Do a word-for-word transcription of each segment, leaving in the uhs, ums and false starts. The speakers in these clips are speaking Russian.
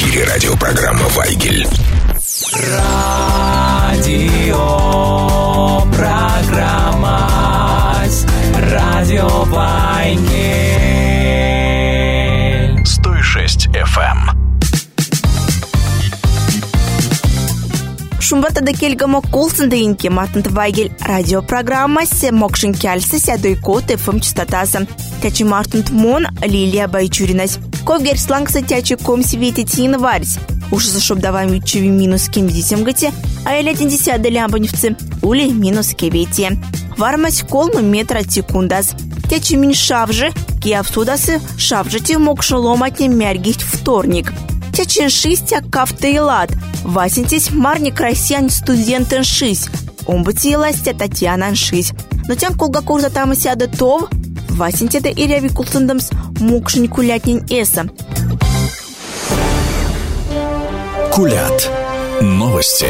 эфире радиопрограмма «Вайгель». Радио, программа «Радио Вайгель». сто шесть эф эм. Шумбата да кельгамо кулсандайнки матнт Вайгель радиопрограмма се мокшин кяльсы сядой кот эф эм частотаза. Тячи мартнт мон Лилия Байчуринась. Ковгер слангса тячи ком светит январь. Уж за шоб давай чеви минус кемдитем гате, а эля десят лямбаневцы ули минус кевети. Вармась колмы метра секундас. Тячи мин шавжи, киавсудасы шавжити мокшо ломатне мяргить вторник. Тячин шистя кафтейлад. Васентись марник россиян студентен шись. Омбутиластя Татьяна шись. Но тем колгакурза там и сяда тов. Васенте да иряви култындамс мокшин кулятнин эса. Кулят. Новости.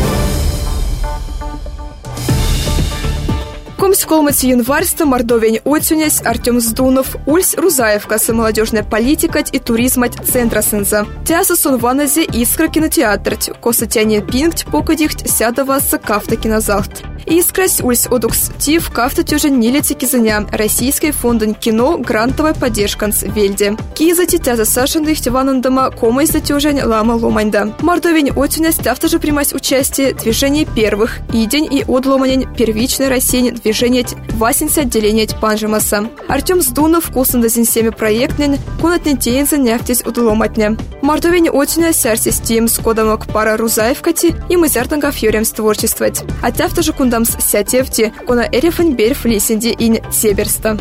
Комсколмати январьста Мордовень отюнясь Артем Сдунов, Ульс Рузаевка, молодежная политика и туризма центра сенза. Тяса Сунваназе Искра кинотеатрт, косатяне пинкт покадихт сядаваса кафта кинозалт. Искрась Ульс Одукс Тив кафта тюжа нилети кизаня, Российской фонден кино грантовая поддержка с Вельде. Кизати тяза сашендых ванандама кома из-за тюжень лама ломаньда. Мордовень отюнясь тавта же примась участие движение первых, и день и одломанень первичной России движение Васенца отделение Панжимаса. Артем Сдунов кусанда зинсеми проектнен, кунатнен тейнза няфтись удломатня. Мордовень отюня сярсис тим с кодом к пара Рузаевкати и мызяртанга фьюрем створчествовать. А тавта же кундамс сятевти, кона эрефен берф лисенди ин себерста.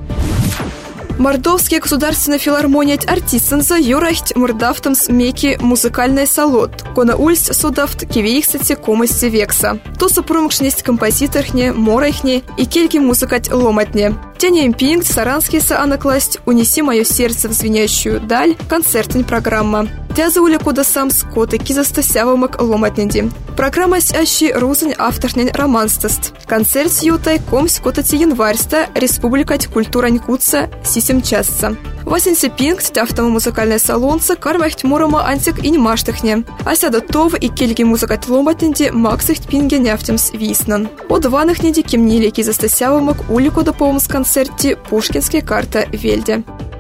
Мордовский государственный филармония артистенза юрахт мурдафтамс меки музыкальный салот. Кона ульс судафт кивейхсати комости векса. То сопромыкшнесть композиторхне, морахне и кельки музыкать ломатне. Тяне импинг саранский саанакласть «Унеси мое сердце в звенящую даль» концертная программа. Тяза уля кода сам скоты кизастасявымак ломатненди. Программа сящий рузань авторнен романстаст. Концерт ютай комсь котати январьста республикать культурань куца сисем частца. Васенсе пинг тяфтама музыкальная салонца кармахт мурама антик и немаштахне. Асяда тов и кельги музыкать ломатненди максахт пинге няфтемс виснан. От ванахнеди кемнили кизастасявымак ули кода помс концерте Пушкинская карта Вельде.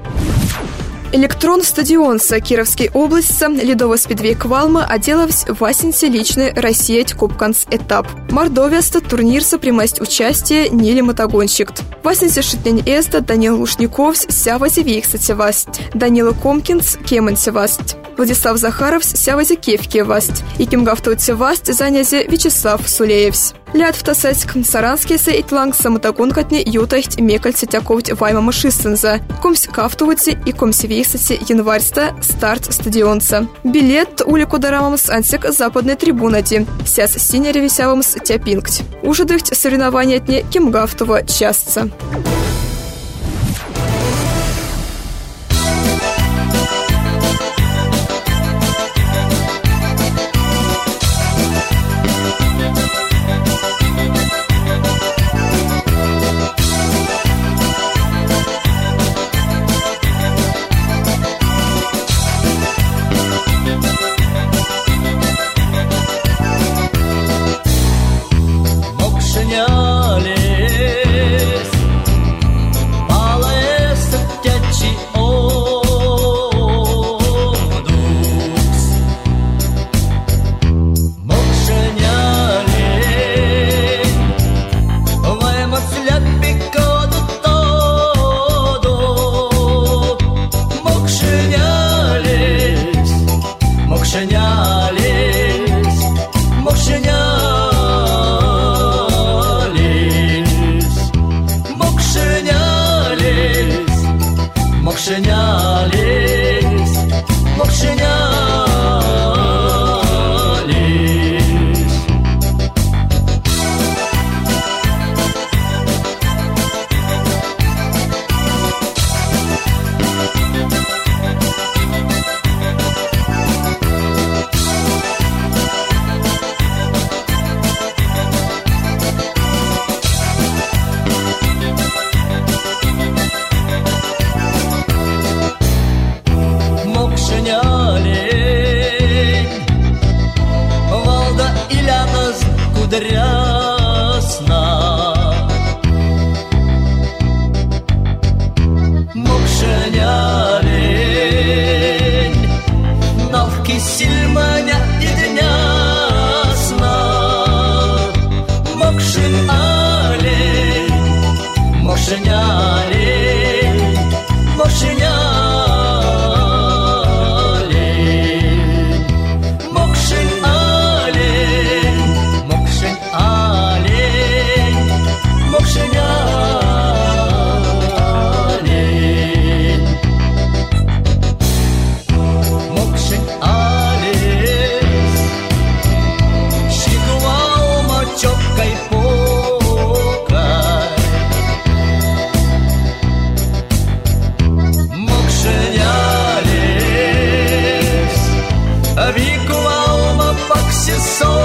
Электрон стадионса Кировской области Ледово спидвей Квалма оделавсь Васенсе личный Россия Кубканс этап. Мордовия-ста турнирса примасть участие Нили Мотогонщикт. Васенсе шитлень эста Данил Лушниковс сявази вейхсатевасть. Данила Комкинс кемансевасть. Владислав Захаровс сявази кевкевасть. И кимгавтовцевасть занязи Вячеслав Сулеевс. Ляд втасать саранский сейтланг самотогонкатни ютахт мекальце тяковать вайма машистенза. Комсь кафтовати и комси вейхсати январьста старт стадионца. Билет улику дарамамс антик западной трибунати. Сяс синере висявамс тяпинкт. Ужидыхт соревнования тне кимгавтова частца. Мокшеня кудрясна. Мокшенялень, навки сильманя и днясна. Мокшенялень, мокшенялень, мокшенялень, мокшенялень, мокшенялень, мокшенялень, мокшенялень, щегуал мочокой покой. Мокшенялись, викувал мапакси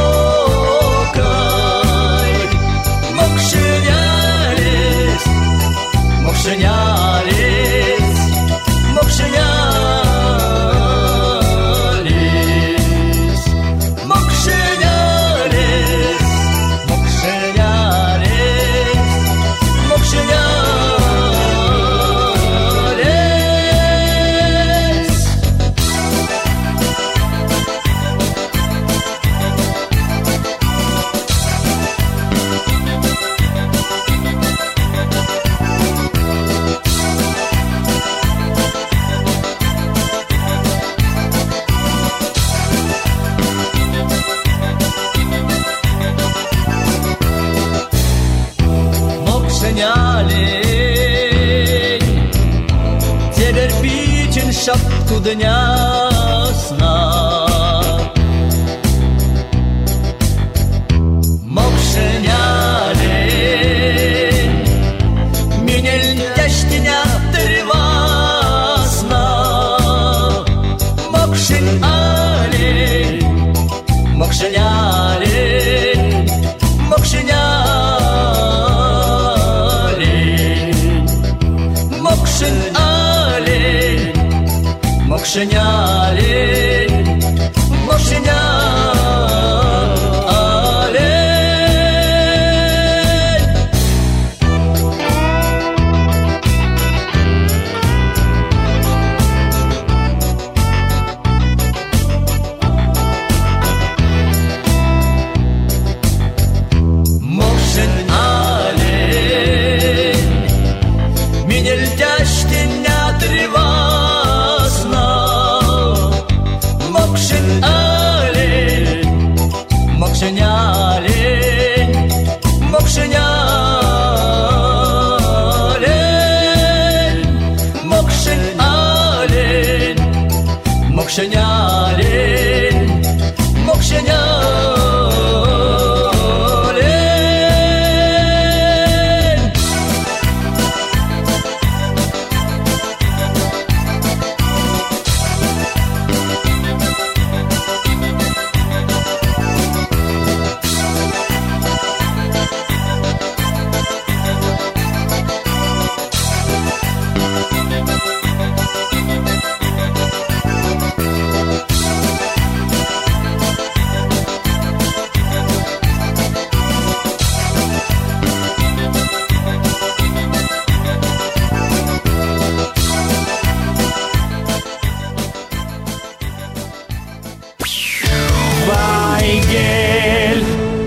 сокой. Мокшенялись, мокшенялись, мокшенялись, мокшенялись, мокшенялись, мокшенялись. Мокшенялень, теперь пичен шапку днясна. Мокшенялень, минель тяжтеня тревасна. Мокшенялень, мокшенялень, мокшенялень, мокшенялень, мокшенялень, мокшенялень. Мокшенялень, минель тяжтеня тревасна. Мокшенялень, мокшенялень, мокшенялень, мокшенялень, мокшенялень, мокшенялень. Вайгель.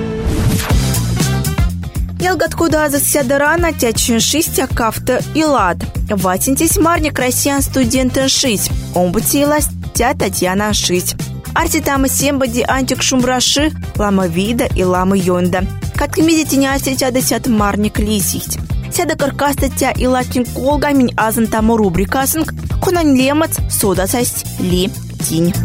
Ялгат куда заседара на тячин шесть акафта и лад. Ватинтись марник россиян студентен шить. Омбутилась тя Татьяна шить. Арти там сембади антик шумраши, лама вида и лама йонда. Как видите, не острить адесят марник лисить. Сяда каркаста тя и латин колга минь азан тому рубрикасынг, кунан лемац сода састь ли тинь.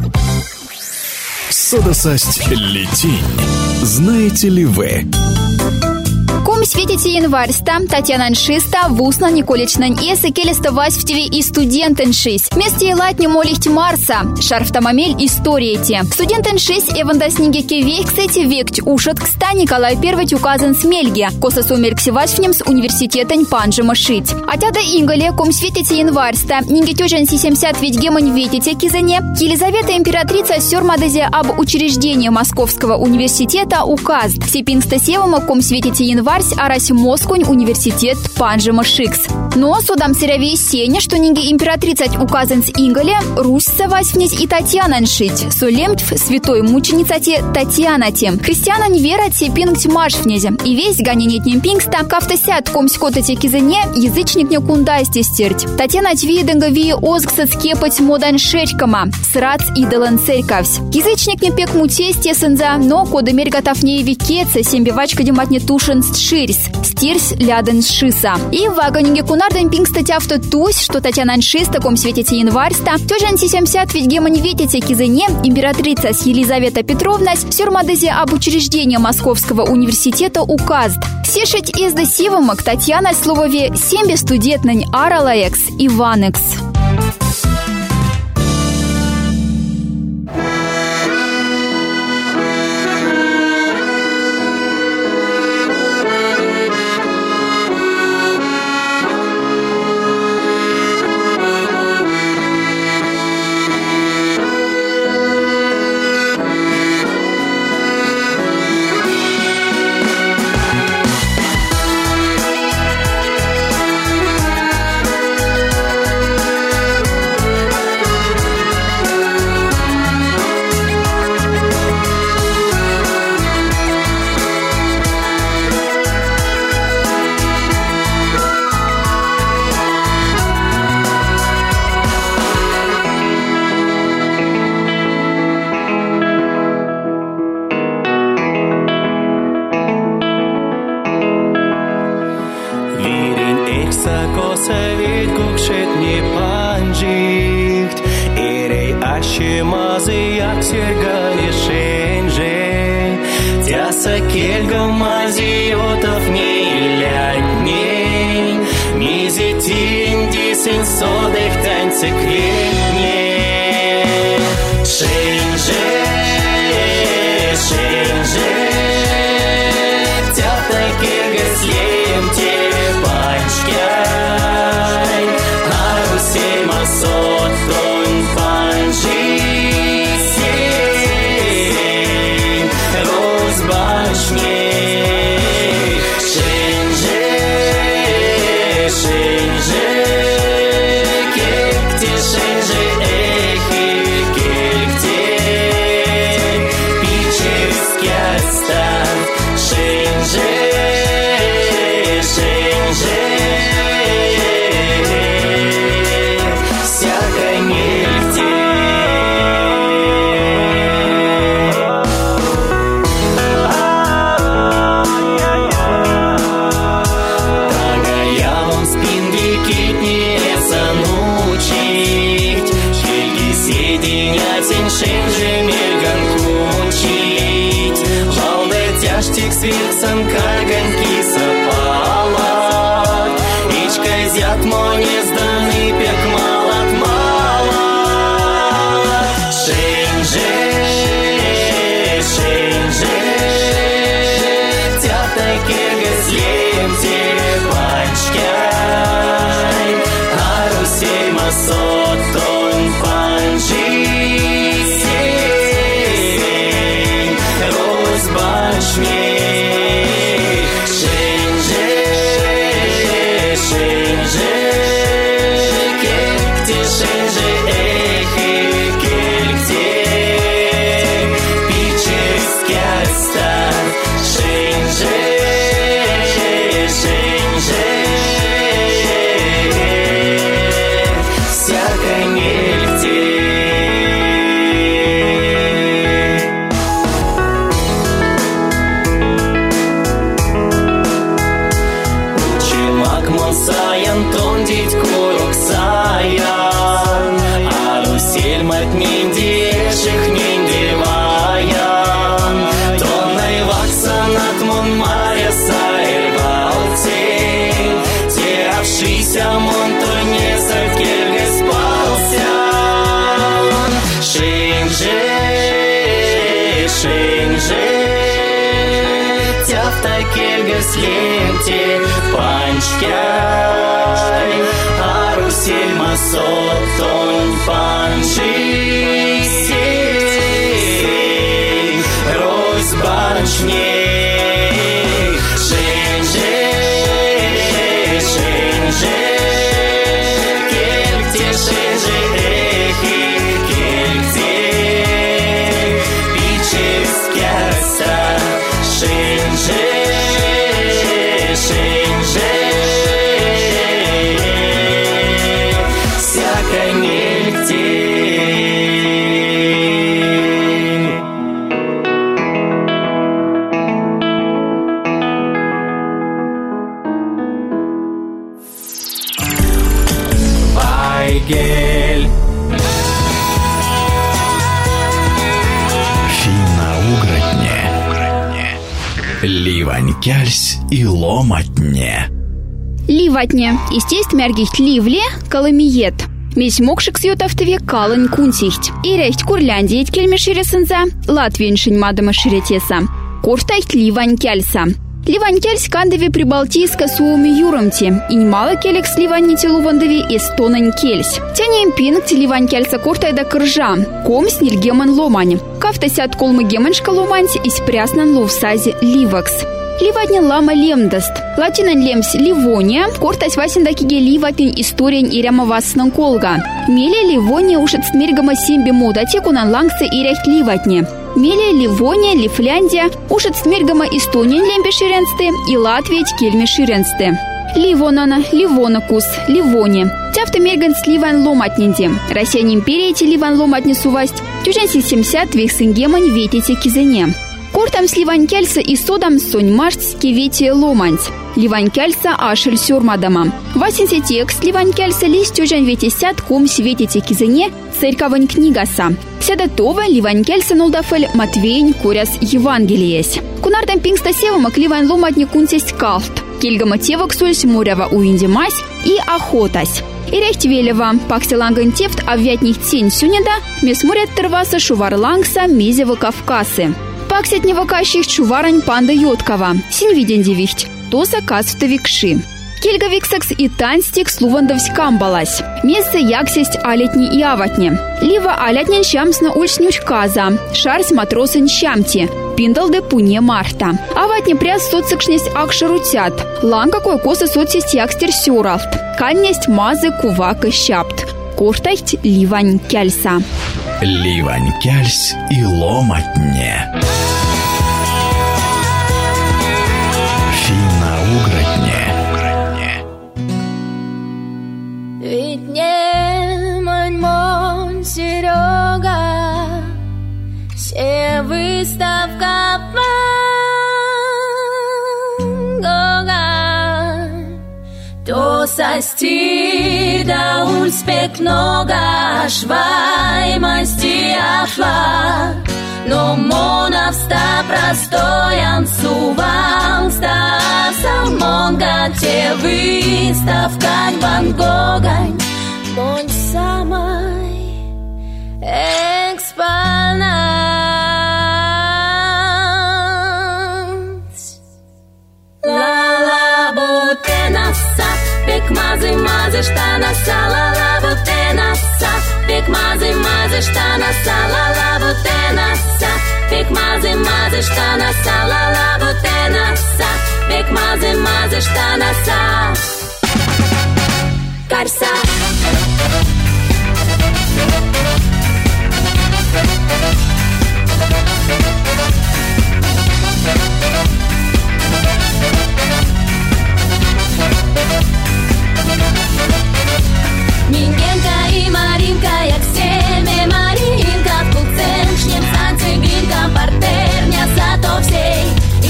Содасасть летень. Знаете ли вы? Кум светите январьста, Татьяна Ншиста, Вусна Николична Эсы, Келеста Васьквтеви и студент Ншись. Вместе латни молихть Марса, Шарфтамамель истории те. Студент Ншись Эванда Снегеке Вейксети Векть Ушат Кста Николай Первый указан Смельге, Коса Сумерксевать в нем с университета Ньпанжима шить. Атяда Ингале, кум светите январьста, Нингетёжан Си семьдесят ведь гемонь ветите кизане, Елизавета императрица Сёрмадезе об учреждении Московского университета указ. Сипинста Севама, кум светите январьс, арась Москунь университет Панжима шикс. Но судам сыровей сеня, что нинги императрица указан с Ингале, Русь савась вниз и Татьяна ншить. Сулемтв святой мученица те Татьяна тем. Христиана вера те пингть маш внизе. И весь ганенетнем пингста кафтасят ком скота те кизане язычник не кундасти стерть. Татьяна тви денгови озгсат скепать модан шерькама. Срац идолан церковсь. Язычник не пек мутесте сенза, но кодемерь готов не викеца, сембивачка дематне тушен стширс. Стирс ляден шиса. И в вагонинге кунарден пингста тяфта тусь, что Татьяна ншис таком светите январьста. Тёжан Си семьдесят ведь гемонь ветите кизане императрица с Елизавета Петровна Сёрмадезе об учреждении Московского университета указ. Сешить из досивомок Татьяна словове сембе студентнань Аралаекс Иванекс. Тонной вакса над мон Мария Сайрва Afta kelgis lemti panchkai Arusilma soton panchisi Rozbanchni Shenje Shenje Kelti Shenje Ehi Kelti Pichevskasa Shenje Shenje Всяко нигде Вайгель Финно-угротне Ливанькяльс и ломатне Ливатне. Истест мергихт ливле каламиет. Месь мокшик сьютавтыве калань кунтихт. Ирехт Курляндиет кельмеширесенза, Латвиеншин мадама ширетеса. Куртайт ливанькяльса. Ливанькяльс кандеве прибалтийска суоми юрамти. И немало келекс ливанните лувандове эстонань кельс. Тянем пинкти ливанькяльса куртайда кржа. Комс нильгеман ломань. Кафтасят колмы геменшка ломанти и спряснан ловсази ливакс. Ливатня лама лемдаст. Латинан лемс Ливония, кортась васиндакиге ливатин историен иряма васнан колга. Меле Ливония ушет смергама симби мода текунан лангсе иряхт ливатне. Меле Ливония, Лифляндия ушет смергама Эстонien лемпе ширенсте и Латвия кельме ширенсте. Ливонана, Ливонакус, Ливони. Тяфта мерганс ливан ломатнинде. Россиян империя те ливан ломатни сувасть. Тюжан семьдесят век сингемань ветите кизене. Кортам с ливанькяльса и содам сонь марс кеветия ломанц. Ливанькяльса ашель сюрмадама. Васинсе текст ливанькяльса лист тюжан ветисят ком светите кизене церковань книгаса. Седатова ливанькяльса нолдафель Матвейн куряс Евангелиес. Кунартам пингста севамак ливан ломатни кунтесть калт. Кельгама тевак сульс мурява уиндимась и охотась. Ирехт велева, пакселанган тефт авятних тень сюнеда, месмурят терваса шуварлангса мезева Кавказы. Паксетнева кащих чуварань панда йоткава, синвидендевихт, тоса кацутовикши. Кельгавиксакс и танстик слувандовсь камбалась. Место яксесть алетни и аватне. Лива алятнен щамсна ульснюч каза, шарс матросен щамти, пиндал де пуне марта. Аватне пряс соцсекшнесть акшарутят, лан какой коса соцсесть якстер сюралт, каннесть мазы кувака щапт. Куртайт ливань кяльса. Ливанькяльс и ломатне Финно-угротне Ведь не мань Серега, все выставка Ван Гога, то сости да ульспек нога швай масти ашла, но моновста простоян сувал ста самонга те выставка Ван Гога, бонь самой экспонат. Ла-ла бутена сап, пек мазы мазы штана сала, ла бутена сап, пек мазы мазы штана сала, ла бутена сап, пек мазы мазы штана сала, ла бутена сап, пек мазы мазы штана са. Карса. Мингенка и Маринка, як семя Маринка, в куценшнем санце глинка, партерня зато всей. И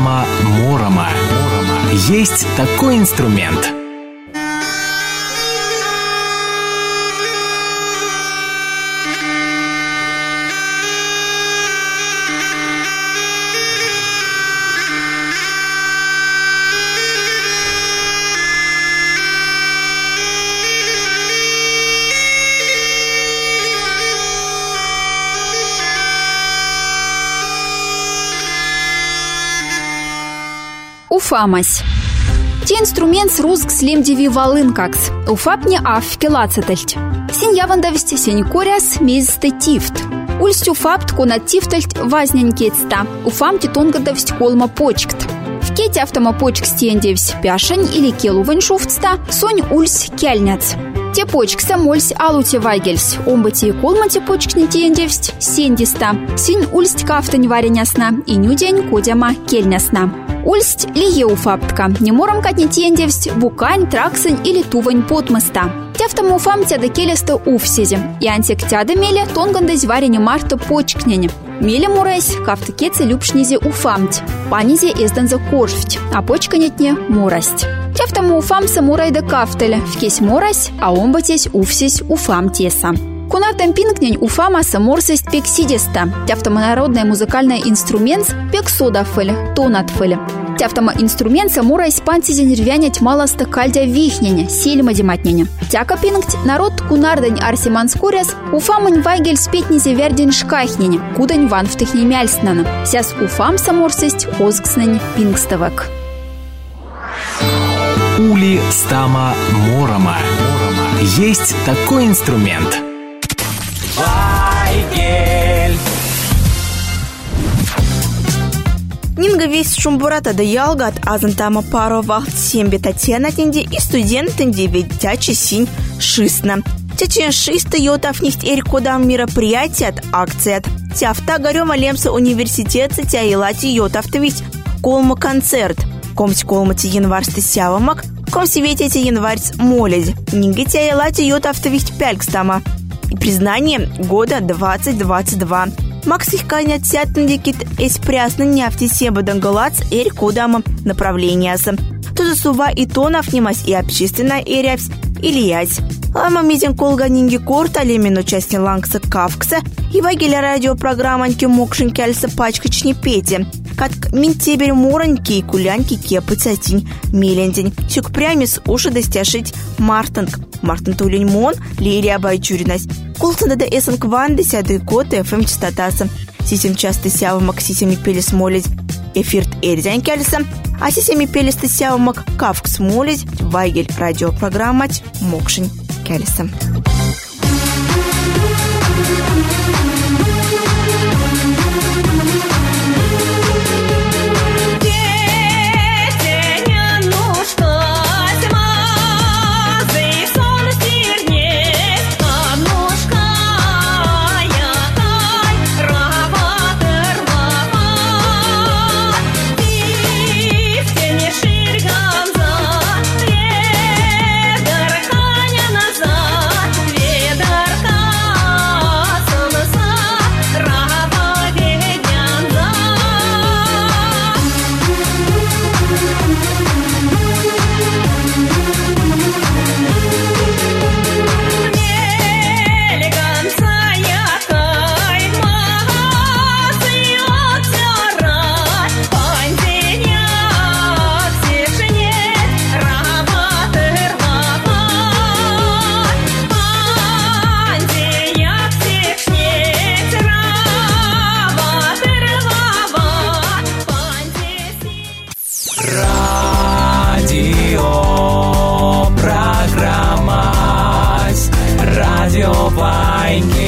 стама морома. Есть такой инструмент. Уфамась. Те инструмент с руск слемдеви волынкакс. Уфапне афке лацетальт. Син явандависти сень коряс мезисте тифт. Ульстю фапт конат тифтальт вазнянькетста. Уфам титонгадавсть колма почкт. В кете автома почк стендевсь пяшень или келу ваншуфтста сонь ульс кельняц. Те почкса мольсь алути вайгельс. Омбати и колмати почкни тендевсть сендиста. Син ульсть кафтань варенясна и нюдень кодяма кельнясна. Ульсть лие уфаптка, не мором катни тендевсть, букань, траксень или тувань потмыста. Тяфтам уфам тяда келеста уфсизи, и антик тяда меле тонгандась варене марта почкнене. Меле мурайсь, кафта кеце любшнизе уфамть, панизе эзданза кожвть, а почканетне мурасть. Тяфтам уфамса мурайда кафтеля, в кесь мурась, а омбатесь уфсись уфам теса. Кунартам пинкнень уфамаса морсость пек сидеста. Тяфтама народный музыкальный инструмент пек содафель, тонатфель. Тяфтама инструмент самурайс пантизень рвянять малоста кальдя вихненя, сельма дематненя. Тяка пинкт народ кунардань арсиман скоряс, уфамань вайгель спетнизе вердень шкайхненя, кудань ван втыхне мяльснана. Сяс уфам саморсость озгснень пинкставак. Ули стама морома. Есть такой инструмент. Вайгель. Нинга весь шумбурата да ялгат азантама паро вахт сембе Татьяна тенди и студент тенди ведь тячи синь шистна. Тячи шиста йотав нихт эрь кодам мероприятият акцият. Тяфта горема лемса университет тя елати йотав твить колма концерт. Комсь колмати январсты сявамак, комси ветяти январс моледь. Нинга тя елати йотав твить пялькстама. И признание года двадцать двадцать два. Макс их канят сятндикит эс прясно няфти себа дангалац эрь кодама направлениаса. Туза сува и тонов немась и общественная эрявсь или ять. Лама мизин колга нинги корта лемин участник лангса кавкса и вагеля радиопрограмманки мокшин кяльса пачкачни пети. Как минтебель мораньки и кулянки кепы цатинь мелендень. Чук прямис уши достяшить мартанг. Мартан тулень мон лирия байчуринась. Кулсанда да эсен кван десятый год эфэм частотаса. Сисем часто сявамак сисеми пели смолить эфирт эрзянь кяльса. А сисеми пели сявамак кавк смолить вагель радиопрограммать мокшин кяльса. Радио Вайнгель.